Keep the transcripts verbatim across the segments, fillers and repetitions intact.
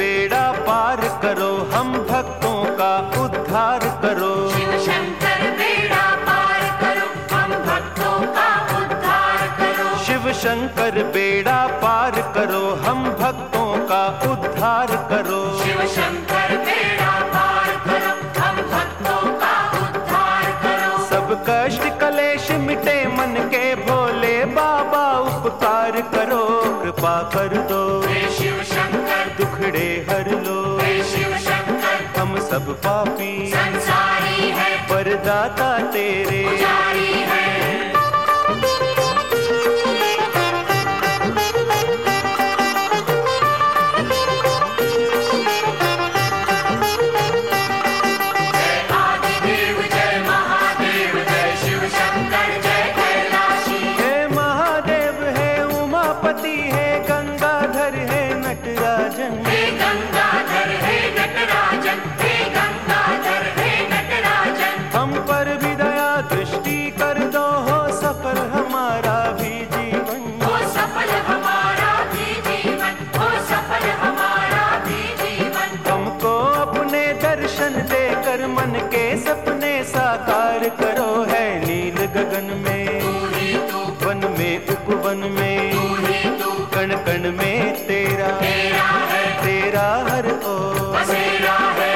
बेड़ा पार करो, हम भक्तों का उद्धार करो। शिव शंकर बेड़ा पार करो, हम भक्तों का उद्धार करो। शिव शंकर बेड़ा पार करो, हम भक्तों का उद्धार करो। शिव शंकर बेड़ा पार करो, हम भक्तों का उद्धार करो। सब कष्ट कलेश मिटे मन के, भोले बाबा उपकार करो। कृपा कर दो हे शिव शंकर, दुखड़े हर लो। हे शिव शंकर, हम सब पापी संसारी है, वरदाता तेरे। पुजारी है। है गंगाधर है नटराजन, हे गंगाधर है नटराजन, हे गंगाधर है नटराजन। हम पर भी दया दृष्टि कर दो, हो सफल हमारा भी जीवन। हो सफल हमारा भी जीवन, हो सफल हमारा भी जीवन। हमको अपने दर्शन देकर मन के सपने साकार करो। है नील गगन में तू ही तू, वन में उपवन में, तू ही तू, कण कण में तेरा तेरा है, तेरा हर ओर बसेरा है।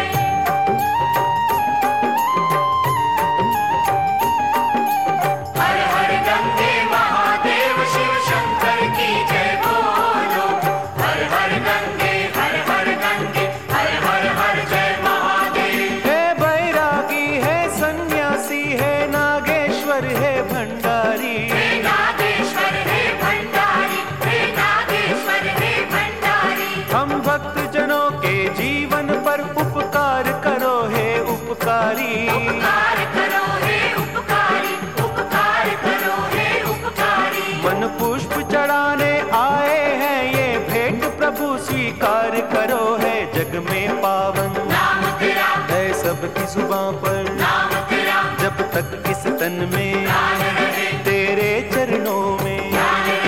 हर हर गंगे महादेव शिव शंकर की जय बोलो। हर हर गंगे, हर हर गंगे, हर हर हर जय महादेव। है बैरागी है सन्यासी है नागेश्वर है भंडारी। हे नागेश्वर हे भंडारी, हे नागेश्वर हे भंडारी। हम भक्त जनों के जीवन पर उपकार करो हे उपकारी। उपकार करो हे उपकारी, उपकार करो हे उपकारी। मन पुष्प चढ़ाने आए हैं ये भेंट प्रभु स्वीकार करो। है जग में पावन नाम तेरा, है सबकी जुबां पर, नाम तेरा, जब तक इस तन में ध्यान रहे, तेरे चरणों में। ध्यान रहे।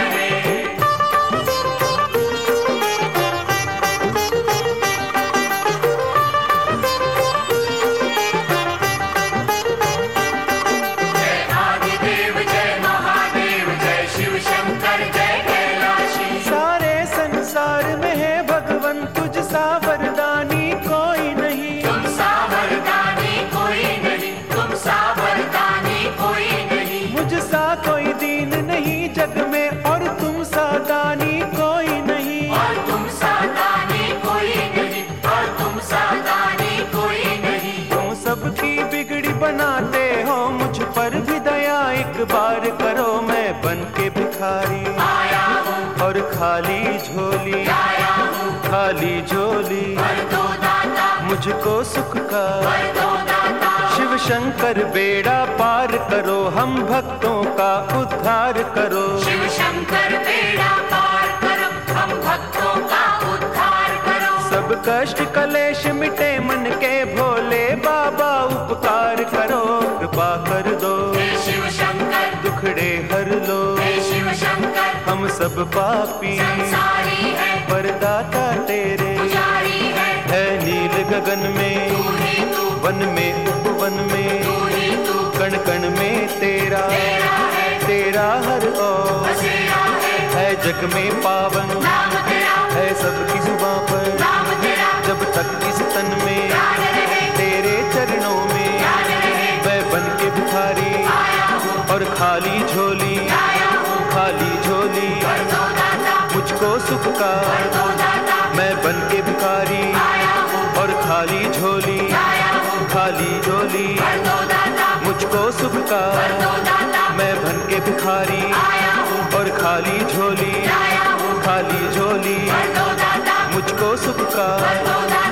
जय आदिदेव जय महादेव, जय शिव शंकर जय कैलाशी। सारे संसार में है भगवन तुझ सा वरदानी कोई नहीं। तुम सा वरदानी कोई नहीं, तुम सा वरदानी कोई नहीं। मुझ सा कोई दीन नहीं जग में, और तुम सा दानी कोई नहीं। और तुम सा दानी कोई नहीं, और तुम सा दानी कोई नहीं। तुम सबकी बिगड़ी बनाते हो, मुझ पर भी दया एक बार करो। मैं बन के भिखारी आया हूँ, और खाली झोली, आया हूँ, खाली झोली वर दो दाता, मुझको सुख का। वर दो दाता। शिव शंकर बेड़ा पार करो, हम भक्तों का उद्धार करो। शिव शंकर बेड़ा पार करो, हम भक्तों का उद्धार करो। सब कष्ट कलेश मिटे मन के, भोले बाबा उपकार करो। कृपा कर दो हे शिव शंकर, दुखड़े हर लो। हे शिव शंकर, हम सब पापी संसारी है, वरदाता तेरे। पुजारी है। है नील गगन में तू ही तू, वन में उपवन में, तू ही तू, कण कण में तेरा तेरा है, तेरा हर ओर बसेरा है। है जग में पावन नाम तेरा, है सबकी जुबां पर, नाम तेरा, जब तक इस तन में ध्यान रहे, तेरे चरणों में। ध्यान रहे। मैं बन के भिखारी आया हूँ, और खाली झोली, आया हूँ, खाली झोली वर दो दाता, मुझको सुख का। वर दो दाता। मैं बन के भिखारी आया हूँ, और खाली झोली, आया हूँ, खाली झोली वर दो दाता, मुझको सुख का। वर दो दाता। मैं बन के भिखारी आया हूँ, और खाली झोली, आया हूँ, खाली झोली वर दो दाता, मुझको सुख का। वर दो दाता।